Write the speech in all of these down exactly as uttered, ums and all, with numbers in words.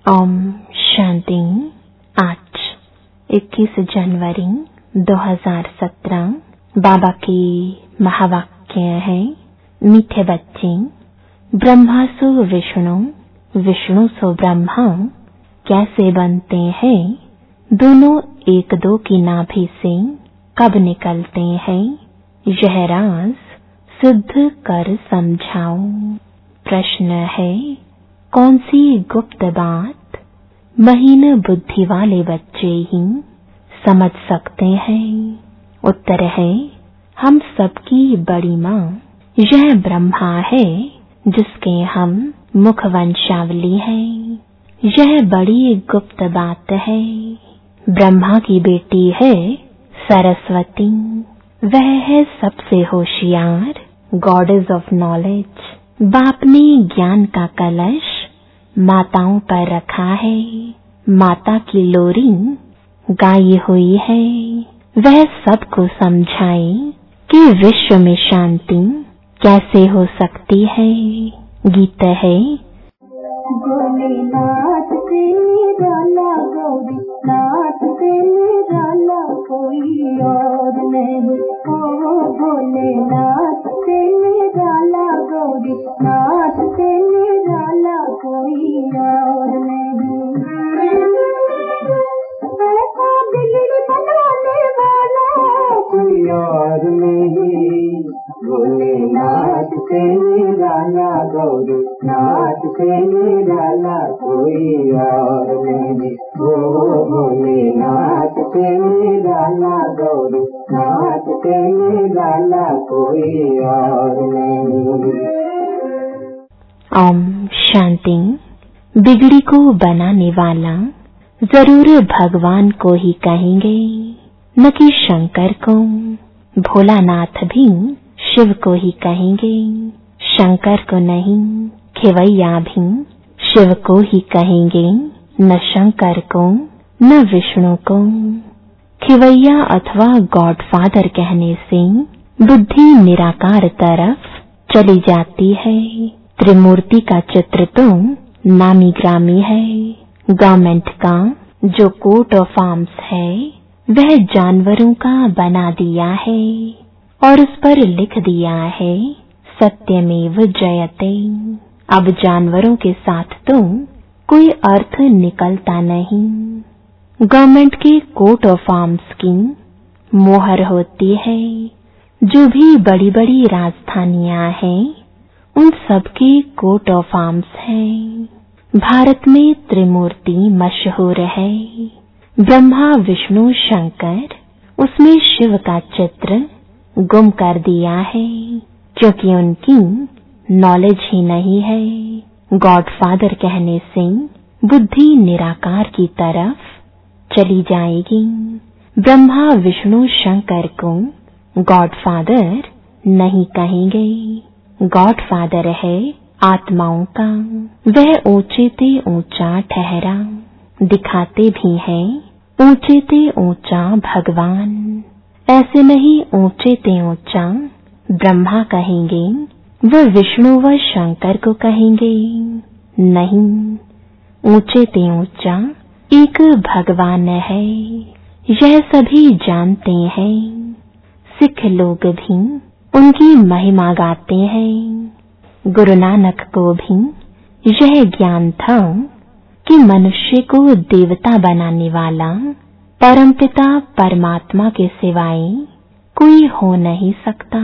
ओम शांति। आज इक्कीस जनवरी दो हज़ार सत्रह। बाबा की महावाक्य है, मीठे बच्चे, ब्रह्मा सो विष्णु, विष्णु सो ब्रह्मा कैसे बनते हैं? दोनों एक दो की नाभि से कब निकलते हैं? यह राज सिद्ध कर समझाओ। प्रश्न है, कौन सी गुप्त बात महीन बुद्धि वाले बच्चे ही समझ सकते हैं? उत्तर है, हम सबकी बड़ी माँ यह ब्रह्मा है जिसके हम मुख वंशावली हैं। यह बड़ी गुप्त बात है। ब्रह्मा की बेटी है सरस्वती, वह है सबसे होशियार, गॉडेस ऑफ नॉलेज। बाप ने ज्ञान का कलश माताओं पर रखा है, माता की लोरी गाई हुई है। वह सबको समझाए कि विश्व में शांति कैसे हो सकती है। गीत है, भोलेनाथ से निराला, गौरी नाथ से निराला कोई और नहीं। ओ भोलेनाथ से निराला, गौरी नाथ से निराला कोई और नहीं। ऐसा बिगड़ी बनाने वाला कोई और नहीं। भोलेनाथ से निराला, गौरी नाथ से निराला कोई और नहीं। ओ भोलेनाथ से निराला, गौरी नाथ से निराला कोई और नहीं। ओम शांति। बिगड़ी को बनाने वाला जरूर भगवान को ही कहेंगे, न कि शंकर को। भोलानाथ भी शिव को ही कहेंगे, शंकर को नहीं। खिवैया भी शिव को ही कहेंगे, न शंकर को, न विष्णु को। खिवैया अथवा गॉडफादर कहने से बुद्धि निराकार तरफ चली जाती है। त्रिमूर्ति का चित्र तो नामी ग्रामी है। गवर्नमेंट का जो कोट ऑफ आर्म्स है वह जानवरों का बना दिया है और उस पर लिख दिया है सत्यमेव जयते। अब जानवरों के साथ तो कोई अर्थ निकलता नहीं। गवर्नमेंट के कोट ऑफ आर्म्स की मोहर होती है। जो भी बड़ी बड़ी राजधानियां हैं उन सबके कोट ऑफ आर्म्स हैं। भारत में त्रिमूर्ति मशहूर है, ब्रह्मा विष्णु शंकर। उसमें शिव का चित्र गुम कर दिया है क्योंकि उनकी नॉलेज ही नहीं है। गॉडफादर कहने से बुद्धि निराकार की तरफ चली जाएगी। ब्रह्मा विष्णु शंकर को गॉडफादर नहीं कहेंगे। गॉडफादर है आत्माओं का। वह ऊंचे ते ऊंचा ठहरा, दिखाते भी हैं ऊंचे ते ऊंचा भगवान। ऐसे नहीं ऊंचे ते ऊंचा ब्रह्मा कहेंगे, वह विष्णु व शंकर को कहेंगे नहीं। ऊंचे ते ऊंचा एक भगवान है, यह सभी जानते हैं। सिख लोग भी उनकी महिमा गाते हैं। गुरु नानक को भी यह ज्ञान था कि मनुष्य को देवता बनाने वाला परमपिता परमात्मा के सिवाय कोई हो नहीं सकता।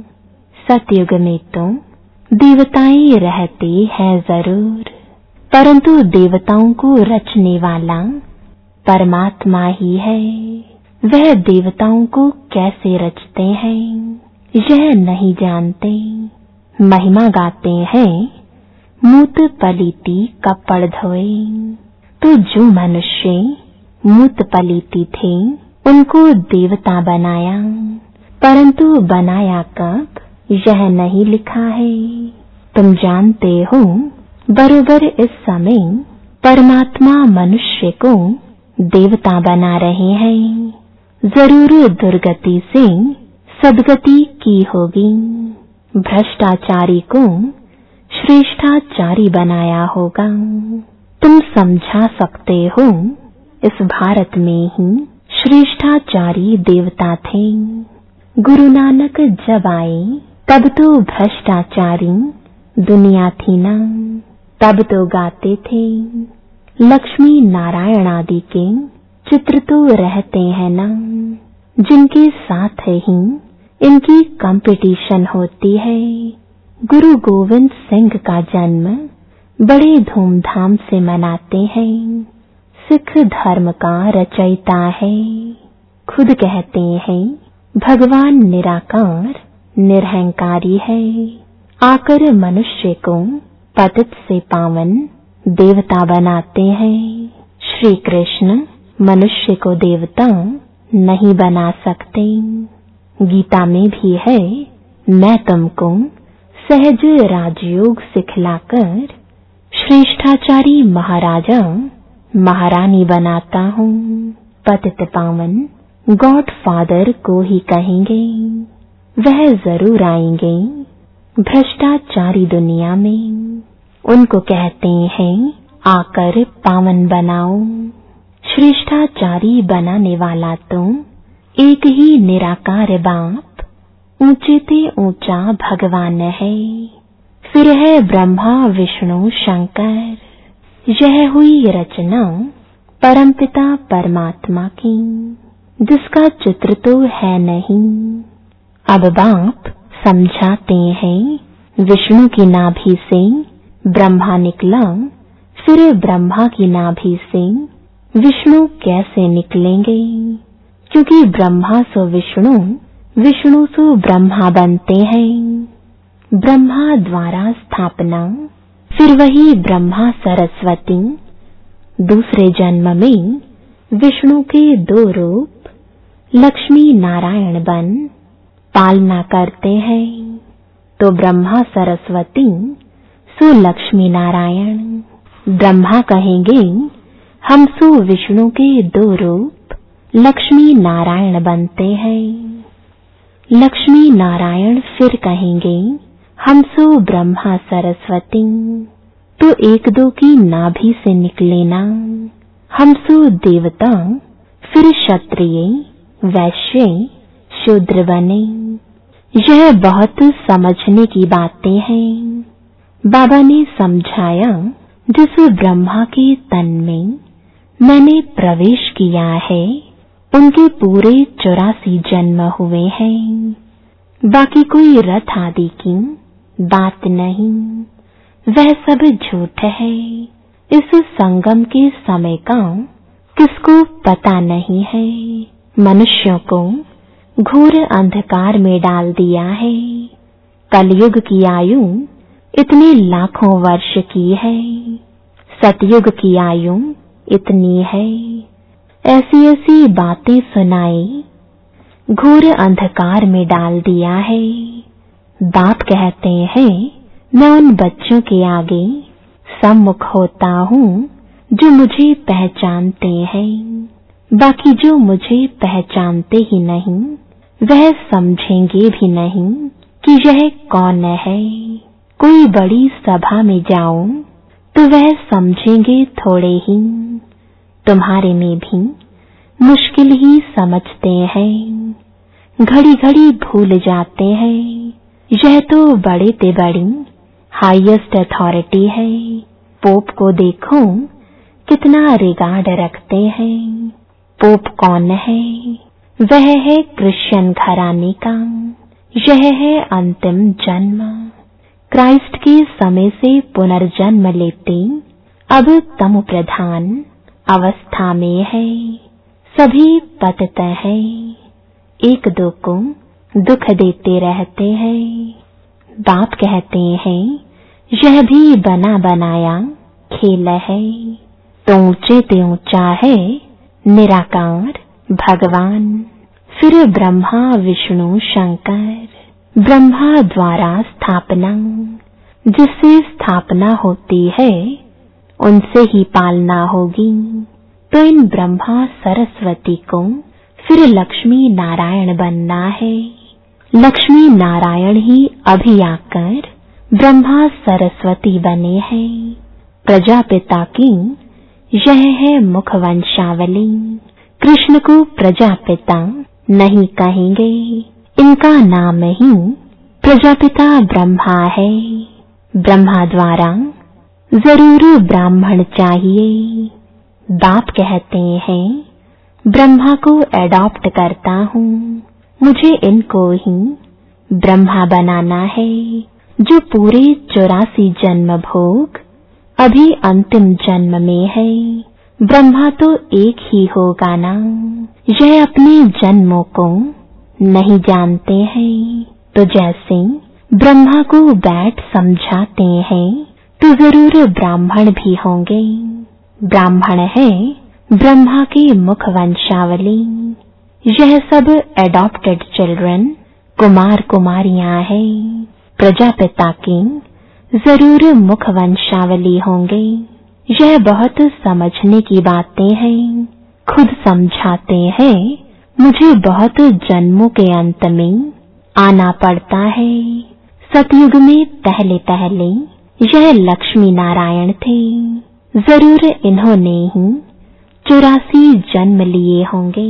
सतयुग में तो देवताएं रहते हैं जरूर, परंतु देवताओं को रचने वाला परमात्मा ही है। वह देवताओं को कैसे रचते हैं यह नहीं जानते। महिमा गाते हैं मूत पलीती कपड़ धोए। तो जो मनुष्य मूत पलीती थे उनको देवता बनाया, परंतु बनाया कब यह नहीं लिखा है। तुम जानते हो बरोबर इस समय परमात्मा मनुष्य को देवता बना रहे हैं। जरूर दुर्गति से सदगति की होगी। भ्रष्टाचारी को श्रेष्ठाचारी बनाया होगा। तुम समझा सकते हो इस भारत में ही श्रेष्ठाचारी देवता थे। गुरु नानक जब आए तब तो भ्रष्टाचारी दुनिया थी ना, तब तो गाते थे लक्ष्मी नारायण आदि के चित्र तो रहते हैं ना, जिनके साथ ही इनकी कंपटीशन होती है। गुरु गोविंद सिंह का जन्म बड़े धूमधाम से मनाते हैं। सिख धर्म का रचयिता है। खुद कहते हैं भगवान निराकार निरहंकारी है। आकर मनुष्य को पतित से पावन देवता बनाते हैं। श्री कृष्ण मनुष्य को देवता नहीं बना सकते। गीता में भी है, मैं तुमको सहज राजयोग सिखलाकर श्रेष्ठाचारी महाराजा महारानी बनाता हूँ। पतित पावन गॉड फादर को ही कहेंगे, वह जरूर आएंगे भ्रष्टाचारी दुनिया में। उनको कहते हैं आकर पावन बनाओ। श्रेष्ठाचारी बनाने वाला तो एक ही निराकार बाप ऊंचे ते ऊंचा भगवान है। फिर है ब्रह्मा विष्णु शंकर। यह हुई रचना परमपिता परमात्मा की, जिसका चित्र तो है नहीं। अब बाप समझाते हैं विष्णु की नाभि से ब्रह्मा निकला, फिर ब्रह्मा की नाभि से विष्णु कैसे निकलेंगे, क्योंकि ब्रह्मा सो विष्णु, विष्णु सो ब्रह्मा बनते हैं। ब्रह्मा द्वारा स्थापना, फिर वही ब्रह्मा सरस्वती दूसरे जन्म में विष्णु के दो रूप लक्ष्मी नारायण बन पालना करते हैं। तो ब्रह्मा सरस्वती सो लक्ष्मी नारायण। ब्रह्मा कहेंगे हम सो विष्णु के दो रूप लक्ष्मी नारायण बनते हैं। लक्ष्मी नारायण फिर कहेंगे हम सो ब्रह्मा सरस्वती। तो एक दो की नाभि से निकले ना। हम सो देवता, फिर क्षत्रिय वैश्य शूद्र बने। यह बहुत समझने की बातें हैं। बाबा ने समझाया, जिस ब्रह्मा के तन में मैंने प्रवेश किया है, उनके पूरे चौरासी जन्म हुए हैं। बाकी कोई रथ आदि की बात नहीं, वह सब झूठ है। इस संगम के समय का किसको पता नहीं है। मनुष्यों को घोर अंधकार में डाल दिया है। कलयुग की आयु इतने लाखों वर्ष की है, सतयुग की आयु इतनी है। ऐसी ऐसी बातें सुनाई, घोर अंधकार में डाल दिया है। बाप कहते हैं मैं उन बच्चों के आगे सम्मुख होता हूँ जो मुझे पहचानते हैं। बाकी जो मुझे पहचानते ही नहीं, वह समझेंगे भी नहीं कि यह कौन है। कोई बड़ी सभा में जाओ तो वह समझेंगे थोड़े ही। तुम्हारे में भी मुश्किल ही समझते हैं, घड़ी घड़ी भूल जाते हैं। यह तो बड़े ते बड़ी हाईएस्ट अथॉरिटी है। पोप को देखो कितना रिगार्ड रखते हैं। पोप कौन है? वह है क्रिश्चियन घराने का। यह है अंतिम जन्म। क्राइस्ट के समय से पुनर्जन्म लेते अब तम प्रधान अवस्था में है। सभी पतित है, एक दो को दुख देते रहते हैं। बाप कहते हैं यह भी बना बनाया खेल है। तो ऊंचे ते ऊंचा है निराकार भगवान, फिर ब्रह्मा विष्णु शंकर। ब्रह्मा द्वारा स्थापना, जिससे स्थापना होती है उनसे ही पालना होगी। तो इन ब्रह्मा सरस्वती को फिर लक्ष्मी नारायण बनना है। लक्ष्मी नारायण ही अभी आकर ब्रह्मा सरस्वती बने हैं। प्रजापिता की यह है मुख वंशावली। कृष्ण को प्रजापिता नहीं कहेंगे, इनका नाम ही प्रजापिता ब्रह्मा है। ब्रह्मा द्वारा जरूर ब्राह्मण चाहिए। बाप कहते हैं ब्रह्मा को एडॉप्ट करता हूँ, मुझे इनको ही ब्रह्मा बनाना है। जो पूरे चौरासी जन्म भोग अभी अंतिम जन्म में है, ब्रह्मा तो एक ही होगा ना। यह अपने जन्मों को नहीं जानते हैं, तो जैसे ब्रह्मा को बैठ समझाते हैं तो जरूर ब्राह्मण भी होंगे। ब्राह्मण है ब्रह्मा की मुख वंशावली। यह सब एडॉप्टेड चिल्ड्रन कुमार कुमारियां हैं। प्रजापिता की जरूर मुख वंशावली होंगे। यह बहुत समझने की बातें हैं। खुद समझाते हैं मुझे बहुत जन्मों के अंत में आना पड़ता है। सतयुग में पहले पहले यह लक्ष्मी नारायण थे, जरूर इन्होंने ही चौरासी जन्म लिए होंगे।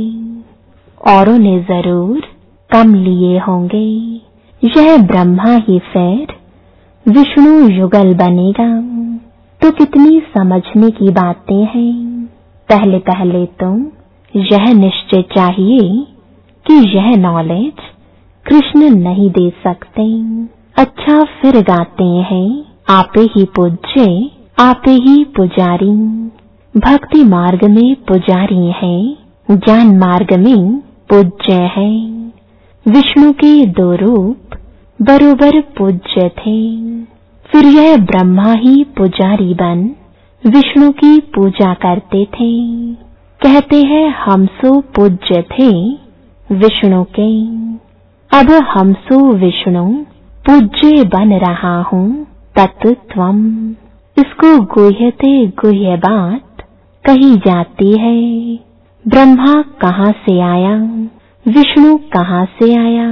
औरों ने जरूर कम लिए होंगे। यह ब्रह्मा ही फिर विष्णु युगल बनेगा। तो कितनी समझने की बातें हैं। पहले पहले तो यह निश्चय चाहिए कि यह नॉलेज कृष्ण नहीं दे सकते। अच्छा फिर गाते हैं आपे ही पूज्य आपे ही पुजारी। भक्ति मार्ग में पुजारी है, ज्ञान मार्ग में पूज्य है। विष्णु के दो रूप बरोबर पूज्य थे। फिर यह ब्रह्मा ही पुजारी बन विष्णु की पूजा करते थे। कहते हैं हम सो पूज्य थे विष्णु के, अब हम सो विष्णु पूज्य बन रहा हूँ तत्त्वम। इसको गुह्यते गुह्य बात कही जाती है। ब्रह्मा कहाँ से आया, विष्णु कहाँ से आया,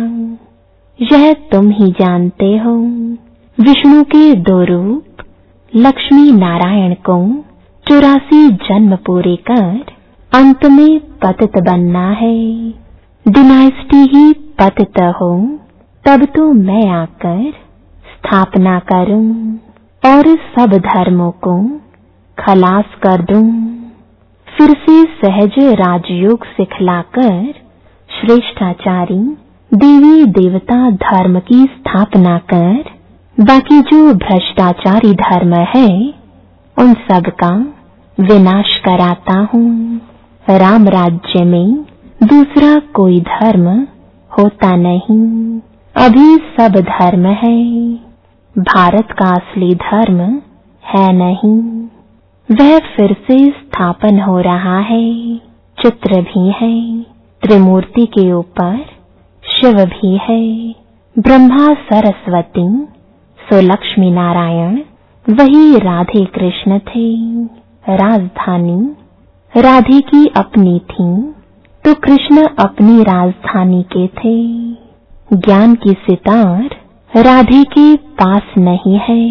यह तुम ही जानते हो। विष्णु के दो रूप लक्ष्मी नारायण को चौरासी जन्म पूरे कर अंत में पतित बनना है। डिनाइस्टी ही पतित हो तब तो मैं आकर स्थापना करूं और सब धर्मों को खलास कर दूं। फिर से सहज राजयोग सिखलाकर श्रेष्ठाचारी देवी देवता धर्म की स्थापना कर बाकी जो भ्रष्टाचारी धर्म है उन सब का विनाश कराता हूँ। राम राज्य में दूसरा कोई धर्म होता नहीं, अभी सब धर्म है। भारत का असली धर्म है नहीं, वह फिर से स्थापन हो रहा है। चित्र भी है, त्रिमूर्ति के ऊपर शिव भी है। ब्रह्मा सरस्वती सो लक्ष्मी नारायण वही राधे कृष्ण थे। राजधानी राधे की अपनी थी तो कृष्ण अपनी राजधानी के थे। ज्ञान की सितार राधे के पास नहीं है।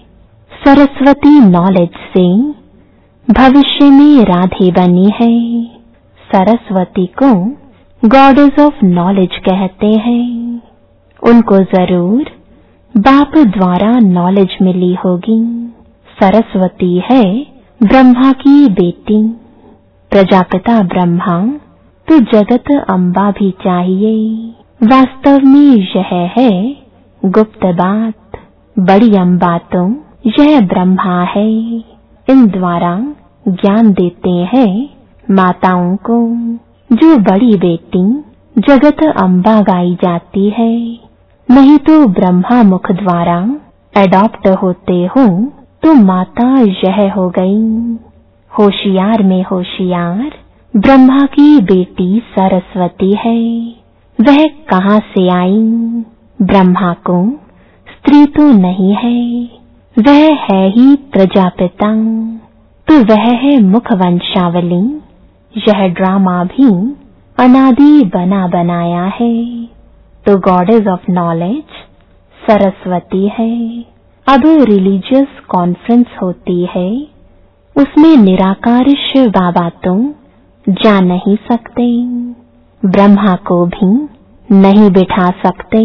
सरस्वती नॉलेज से भविष्य में राधे बनी है। सरस्वती को गॉडेस ऑफ नॉलेज कहते हैं। उनको जरूर बाप द्वारा नॉलेज मिली होगी। सरस्वती है ब्रह्मा की बेटी। प्रजापिता ब्रह्मा तो जगत अम्बा भी चाहिए। वास्तव में यह है गुप्त बात। बड़ी अम्बा तो यह ब्रह्मा है। इन द्वारा ज्ञान देते हैं माताओं को। जो बड़ी बेटी जगत अम्बा गाई जाती है, नहीं तो ब्रह्मा मुख द्वारा एडॉप्ट होते हो तो माता यह हो गई। होशियार में होशियार ब्रह्मा की बेटी सरस्वती है। वह कहाँ से आई? ब्रह्मा को स्त्री तो नहीं है, वह है ही प्रजापिता। तो वह है मुख वंशावली। यह ड्रामा भी अनादि बना बनाया है। तो गॉडेस ऑफ नॉलेज सरस्वती है। अब रिलीजियस कॉन्फ्रेंस होती है, उसमें निराकार शिव बाबा तो जा नहीं सकते, ब्रह्मा को भी नहीं बिठा सकते।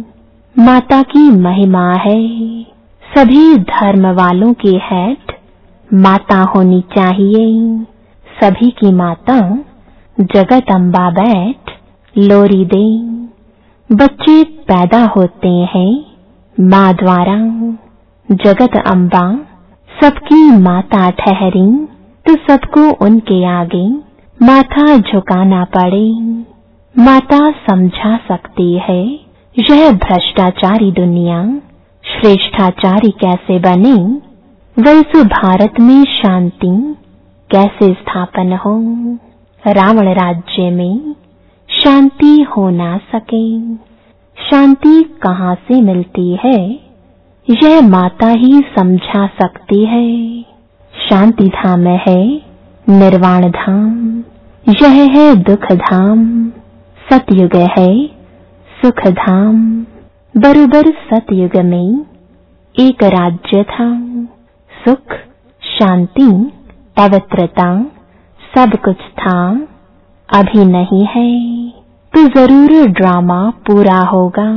माता की महिमा है, सभी धर्म वालों की हेड माता होनी चाहिए। सभी की माता जगत अम्बा बैठ लोरी दे। बच्चे पैदा होते हैं माँ द्वारा, जगत अम्बा सबकी माता ठहरी, तो सबको उनके आगे माथा झुकाना पड़े। माता समझा सकती है यह भ्रष्टाचारी दुनिया श्रेष्ठाचारी कैसे बने, वह इस भारत में शांति कैसे स्थापन हो। रावण राज्य में शांति हो ना सके। शांति कहाँ से मिलती है, यह माता ही समझा सकती है। शांति धाम है निर्वाण धाम, यह है दुख धाम। सतयुग है सुख धाम। बरोबर सतयुग में एक राज्य था, सुख शांति पवित्रता सब कुछ था। अभी नहीं है तो जरूर ड्रामा पूरा होगा।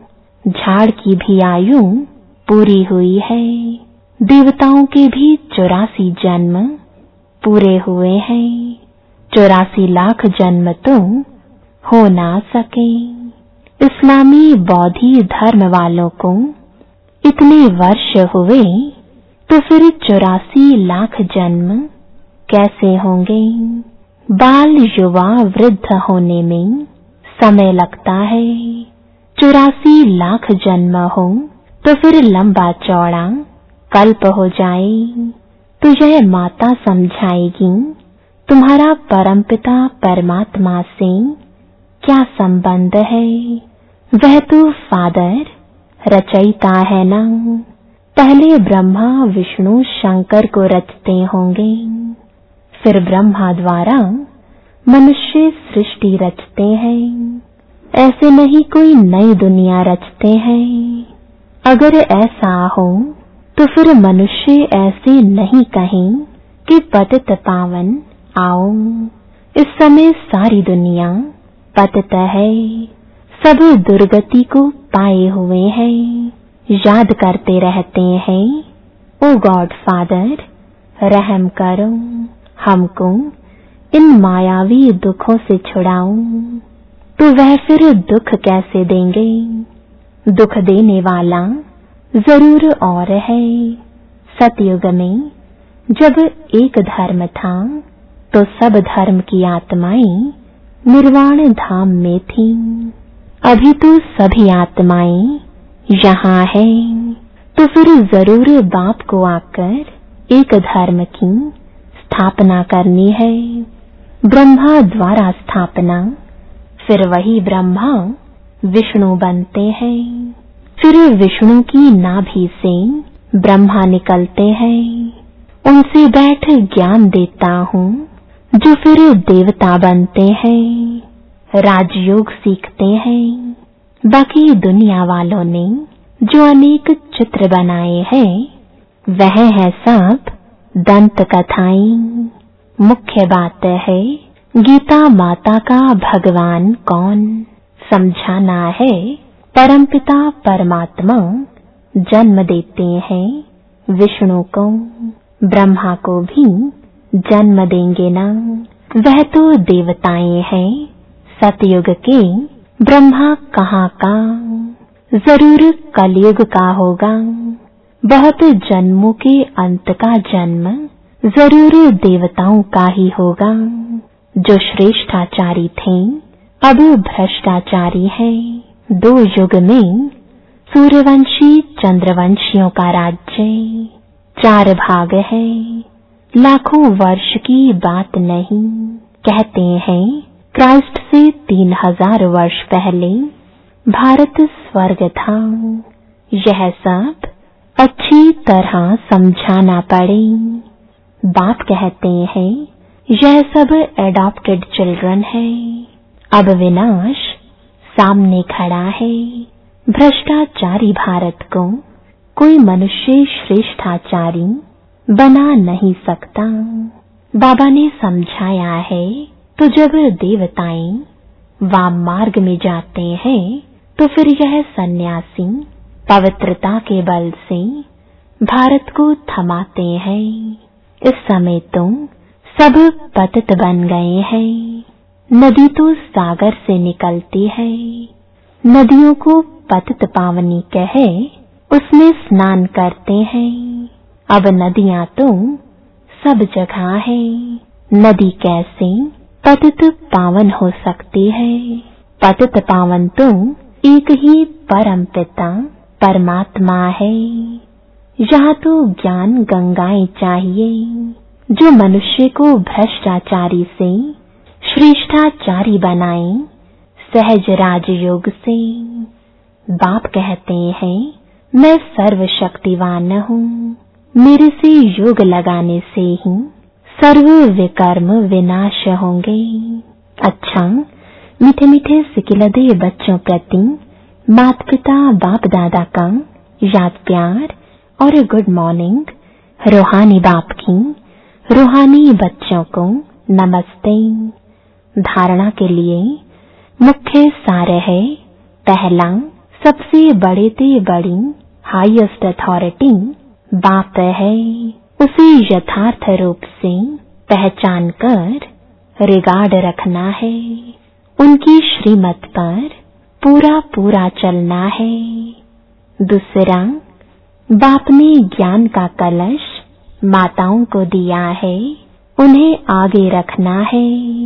झाड़ की भी आयु पूरी हुई है, देवताओं के भी चौरासी जन्म पूरे हुए हैं। चौरासी लाख जन्म तो हो ना सके। इस्लामी बौद्धी धर्म वालों को इतने वर्ष हुए, तो फिर चौरासी लाख जन्म कैसे होंगे। बाल युवा वृद्ध होने में समय लगता है। चौरासी लाख जन्म हो तो फिर लंबा चौड़ा कल्प हो जाए, तो यह माता समझाएगी तुम्हारा परमपिता परमात्मा से क्या संबंध है। वह तो फादर रचयिता है ना। पहले ब्रह्मा विष्णु शंकर को रचते होंगे, फिर ब्रह्मा द्वारा मनुष्य सृष्टि रचते हैं। ऐसे नहीं कोई नई दुनिया रचते हैं। अगर ऐसा हो तो फिर मनुष्य ऐसे नहीं कहें कि पतित पावन आओ। इस समय सारी दुनिया पतित है, सब दुर्गति को पाए हुए हैं। याद करते रहते हैं, ओ गॉड फादर रहम करो, हमको इन मायावी दुखों से छुड़ाओ। तो वह फिर दुख कैसे देंगे। दुख देने वाला जरूर और है। सतयुग में जब एक धर्म था तो सब धर्म की आत्माएं निर्वाण धाम में थीं। अभी तो सभी आत्माएं यहाँ हैं, तो फिर जरूर बाप को आकर एक धर्म की स्थापना करनी है। ब्रह्मा द्वारा स्थापना, फिर वही ब्रह्मा विष्णु बनते हैं। फिर विष्णु की नाभि से ब्रह्मा निकलते हैं। उनसे बैठ ज्ञान देता हूँ, जो फिर देवता बनते हैं, राजयोग सीखते हैं। बाकी दुनिया वालों ने जो अनेक चित्र बनाए हैं, वह है सब दंत कथाएं। मुख्य बात है गीता माता का भगवान कौन समझाना है। परमपिता परमात्मा जन्म देते हैं विष्णु को, ब्रह्मा को भी जन्म देंगे ना। वह तो देवताएं हैं सतयुग के, ब्रह्मा कहाँ का। जरूर कलयुग का होगा। बहुत जन्मों के अंत का जन्म जरूर देवताओं का ही होगा। जो श्रेष्ठाचारी थे अब भ्रष्टाचारी है। दो युग में सूर्यवंशी चंद्रवंशियों का राज्य, चार भाग है। लाखों वर्ष की बात नहीं। कहते हैं क्राइस्ट से तीन हजार वर्ष पहले भारत स्वर्ग था। यह सब अच्छी तरह समझाना पड़े। बाप कहते हैं यह सब एडॉप्टेड चिल्ड्रन है। अब विनाश सामने खड़ा है। भ्रष्टाचारी भारत को कोई मनुष्य श्रेष्ठाचारी बना नहीं सकता। बाबा ने समझाया है, तो जब देवताएं वाम मार्ग में जाते हैं तो फिर यह सन्यासी पवित्रता के बल से भारत को थमाते हैं। इस समय तो सब पतित बन गए हैं। नदी तो सागर से निकलती है, नदियों को पतित पावनी कहे उसमें स्नान करते हैं। अब नदियां तो सब जगह है, नदी कैसे पतित पावन हो सकती है? पतित पावन तो एक ही परम पिता परमात्मा है। यहाँ तो ज्ञान गंगाएं चाहिए जो मनुष्य को भ्रष्टाचारी से श्रेष्ठाचारी बनाए, सहज राजयोग से। बाप कहते हैं, मैं सर्वशक्तिवान हूँ, मेरे से योग लगाने से ही सर्व विकर्म विनाश होंगे। अच्छा, मीठे मीठे सिकिलदे बच्चों प्रति माता पिता बाप दादा का याद प्यार और गुड मॉर्निंग। रूहानी बाप की रूहानी बच्चों को नमस्ते। धारणा के लिए मुख्य सार है, पहला, सबसे बड़े ते बड़ी हाईएस्ट अथॉरिटी बाप है। उसे यथार्थ रूप से पहचान कर रिगार्ड रखना है, उनकी श्रीमत पर पूरा पूरा चलना है। दूसरा, बाप ने ज्ञान का कलश माताओं को दिया है, उन्हें आगे रखना है।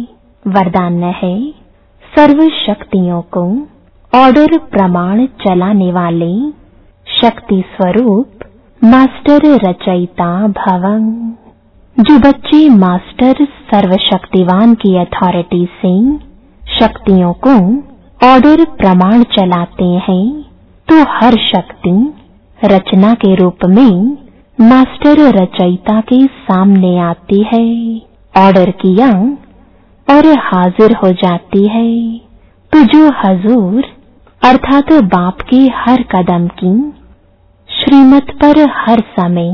वरदान है, सर्व शक्तियों को ऑर्डर प्रमाण चलाने वाले शक्ति स्वरूप मास्टर रचयिता भवं। जो बच्चे मास्टर सर्वशक्तिवान की अथॉरिटी से शक्तियों को ऑर्डर प्रमाण चलाते हैं तो हर शक्ति रचना के रूप में मास्टर रचयिता के सामने आती है, ऑर्डर किया और हाजिर हो जाती है। तो जो हजूर अर्थात बाप के हर कदम की श्रीमत पर हर समय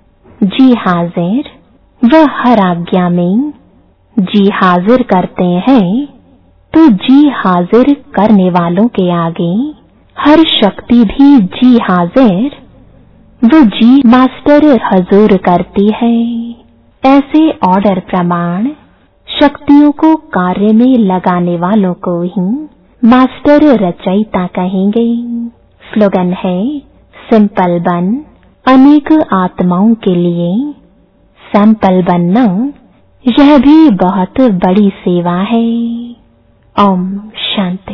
जी हाजिर व हर आज्ञा में जी हाजिर करते हैं, तो जी हाजिर करने वालों के आगे हर शक्ति भी जी हाजिर वो जी मास्टर हजूर करती है। ऐसे ऑर्डर प्रमाण शक्तियों को कार्य में लगाने वालों को ही मास्टर रचयिता कहेंगे। स्लोगन है, सिंपल बन अनेक आत्माओं के लिए सैंपल बनना, यह भी बहुत बड़ी सेवा है। ओम शांति।